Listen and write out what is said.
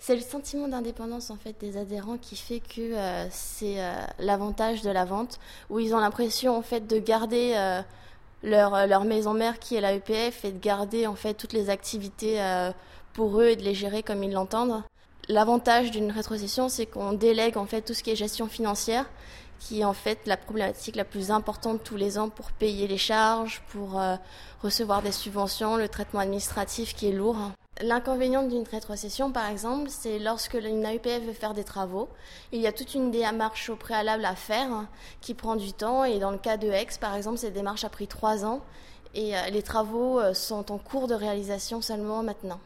C'est le sentiment d'indépendance en fait des adhérents qui fait que c'est l'avantage de la vente, où ils ont l'impression en fait de garder leur maison mère qui est la EPF et de garder en fait toutes les activités pour eux et de les gérer comme ils l'entendent. L'avantage d'une rétrocession, c'est qu'on délègue en fait tout ce qui est gestion financière, qui est en fait la problématique la plus importante tous les ans pour payer les charges, pour recevoir des subventions, le traitement administratif qui est lourd. L'inconvénient d'une rétrocession, par exemple, c'est lorsque une AEPF veut faire des travaux, il y a toute une démarche au préalable à faire qui prend du temps. Et dans le cas de Aix, par exemple, cette démarche a pris 3 ans et les travaux sont en cours de réalisation seulement maintenant.